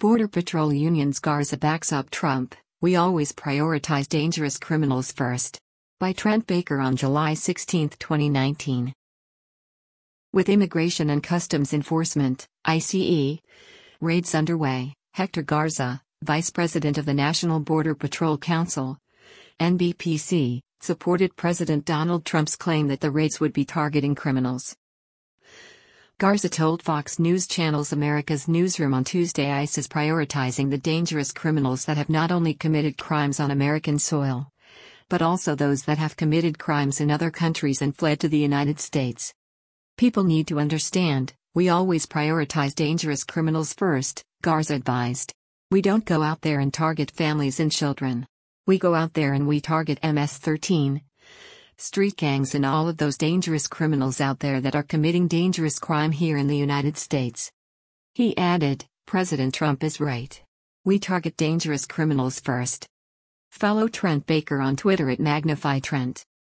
Border Patrol Union's Garza backs up Trump, "We always prioritize dangerous criminals first." By Trent Baker on July 16, 2019. With Immigration and Customs Enforcement, ICE, raids underway, Hector Garza, Vice President of the National Border Patrol Council, NBPC, supported President Donald Trump's claim that the raids would be targeting criminals. Garza told Fox News Channel's America's Newsroom on Tuesday ICE is prioritizing the dangerous criminals that have not only committed crimes on American soil, but also those that have committed crimes in other countries and fled to the United States. "People need to understand, we always prioritize dangerous criminals first," Garza advised. "We don't go out there and target families and children. We go out there and we target MS-13, street gangs and all of those dangerous criminals out there that are committing dangerous crime here in the United States." He added, "President Trump is right. We target dangerous criminals first." Follow Trent Baker on Twitter at MagnifyTrent.